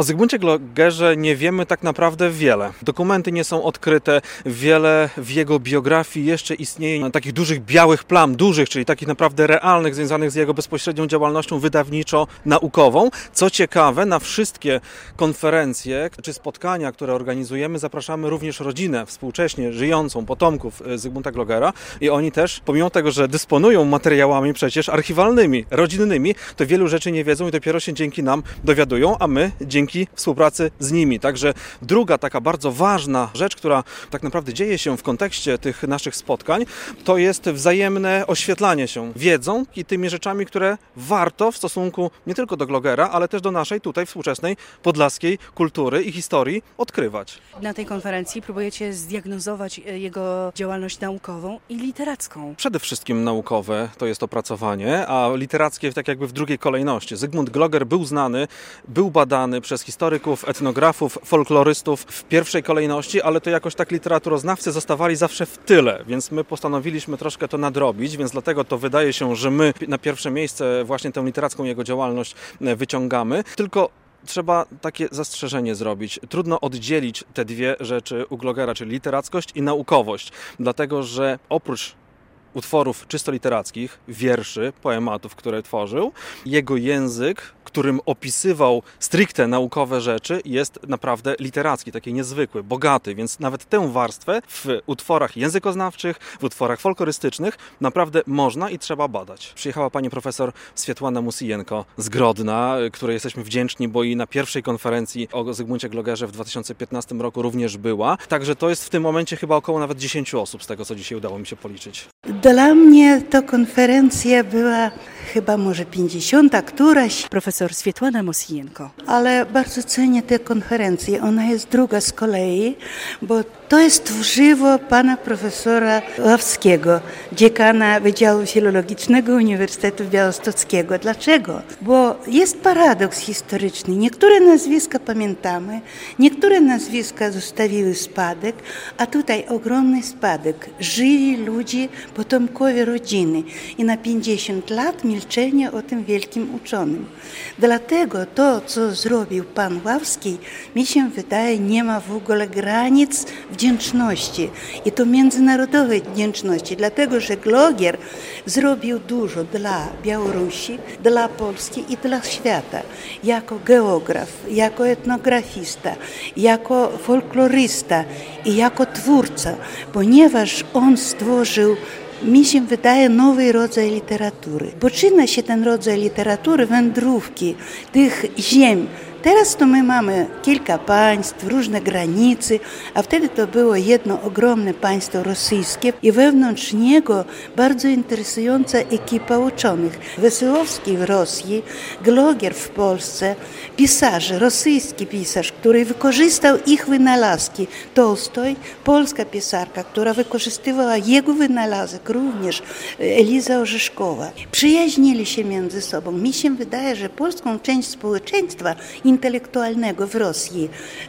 O Zygmuncie Glogerze nie wiemy tak naprawdę wiele. Dokumenty nie są odkryte, wiele w jego biografii jeszcze istnieje takich dużych białych plam, czyli takich naprawdę realnych, związanych z jego bezpośrednią działalnością wydawniczo-naukową. Co ciekawe, na wszystkie konferencje czy spotkania, które organizujemy, zapraszamy również rodzinę współcześnie żyjącą, potomków Zygmunta Glogera i oni też, pomimo tego, że dysponują materiałami przecież archiwalnymi, rodzinnymi, to wielu rzeczy nie wiedzą i dopiero się dzięki nam dowiadują, a my dzięki współpracy z nimi. Także druga taka bardzo ważna rzecz, która tak naprawdę dzieje się w kontekście tych naszych spotkań, to jest wzajemne oświetlanie się wiedzą i tymi rzeczami, które warto w stosunku nie tylko do Glogera, ale też do naszej tutaj współczesnej podlaskiej kultury i historii odkrywać. Na tej konferencji próbujecie zdiagnozować jego działalność naukową i literacką. Przede wszystkim naukowe to jest opracowanie, a literackie tak jakby w drugiej kolejności. Zygmunt Gloger był znany, był badany przez historyków, etnografów, folklorystów w pierwszej kolejności, ale to jakoś tak literaturoznawcy zostawali zawsze w tyle, więc my postanowiliśmy troszkę to nadrobić, więc dlatego to wydaje się, że my na pierwsze miejsce właśnie tę literacką jego działalność wyciągamy. Tylko trzeba takie zastrzeżenie zrobić. Trudno oddzielić te dwie rzeczy u Glogera, czyli literackość i naukowość, dlatego że oprócz utworów czysto literackich, wierszy, poematów, które tworzył, jego język, którym opisywał stricte naukowe rzeczy, jest naprawdę literacki, taki niezwykły, bogaty, więc nawet tę warstwę w utworach językoznawczych, w utworach folklorystycznych naprawdę można i trzeba badać. Przyjechała pani profesor Swiatłana Musijenko z Grodna, której jesteśmy wdzięczni, bo i na pierwszej konferencji o Zygmuncie Glogerze w 2015 roku również była. Także to jest w tym momencie chyba około nawet 10 osób z tego, co dzisiaj udało mi się policzyć. Dla mnie to konferencja była chyba może 50. któraś. Profesor Swiatłana Musijenko. Ale bardzo cenię tę konferencję. Ona jest druga z kolei, bo to jest tworzywo pana profesora Ławskiego, dziekana Wydziału Filologicznego Uniwersytetu Białostockiego. Dlaczego? Bo jest paradoks historyczny. Niektóre nazwiska pamiętamy, niektóre nazwiska zostawiły spadek, a tutaj ogromny spadek. Żyli ludzie, potomkowie rodziny i na 50 lat milczenie o tym wielkim uczonym. Dlatego to, co zrobił pan Ławski, mi się wydaje, nie ma w ogóle granic wdzięczności i to międzynarodowej wdzięczności, dlatego że Gloger zrobił dużo dla Białorusi, dla Polski i dla świata. Jako geograf, jako etnografista, jako folklorysta i jako twórca, ponieważ on stworzył, mi się wydaje, nowy rodzaj literatury. Poczyna się ten rodzaj literatury, wędrówki tych ziem. Teraz to my mamy kilka państw, różne granice, a wtedy to było jedno ogromne państwo rosyjskie i wewnątrz niego bardzo interesująca ekipa uczonych. Wesołowski w Rosji, Gloger w Polsce, pisarze, rosyjski pisarz, który wykorzystał ich wynalazki. Tolstoj, polska pisarka, która wykorzystywała jego wynalazek również, Eliza Orzeszkowa. Przyjaźnili się między sobą. Mi się wydaje, że polską część społeczeństwa intelektualnego w Rosji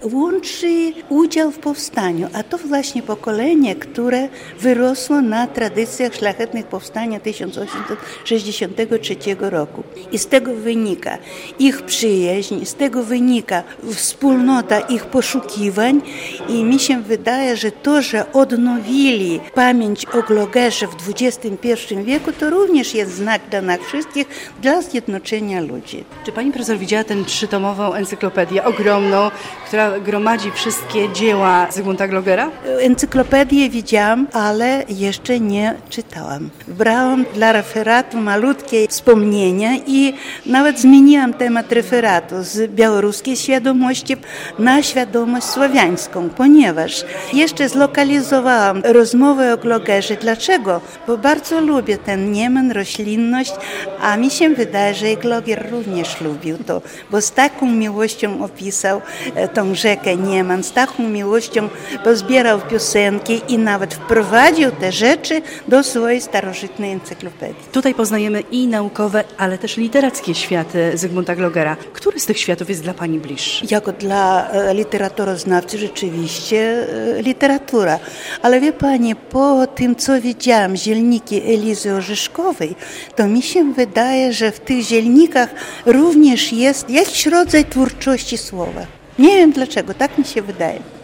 łączy udział w powstaniu, a to właśnie pokolenie, które wyrosło na tradycjach szlachetnych powstania 1863 roku. I z tego wynika ich przyjaźń, z tego wynika wspólnota ich poszukiwań i mi się wydaje, że to, że odnowili pamięć o Glogerze w XXI wieku, to również jest znak dla nas wszystkich, dla zjednoczenia ludzi. Czy pani profesor widziała tę 3-tomową encyklopedię ogromną, która gromadzi wszystkie dzieła Zygmunta Glogera? Encyklopedię widziałam, ale jeszcze nie czytałam. Brałam dla referatu malutkie wspomnienia i nawet zmieniłam temat referatu z białoruskiej świadomości na świadomość słowiańską, ponieważ jeszcze zlokalizowałam rozmowę o Glogerze. Dlaczego? Bo bardzo lubię ten Niemen, roślinność, a mi się wydaje, że i Gloger również lubił to, bo z taką miłością opisał tą rzekę Niemen, z taką miłością pozbierał piosenki i nawet wprowadził te rzeczy do swojej starożytnej encyklopedii. Tutaj poznajemy i naukowe, ale też literackie światy Zygmunta Glogera. Który z tych światów jest dla pani bliższy? Jako dla literaturoznawcy rzeczywiście literatura. Ale wie pani, po tym, co widziałam, zielniki Elizy Orzeszkowej, to mi się wydaje, że w tych zielnikach również jest jakiś rodzaj twórczości słowa. Nie wiem dlaczego, tak mi się wydaje.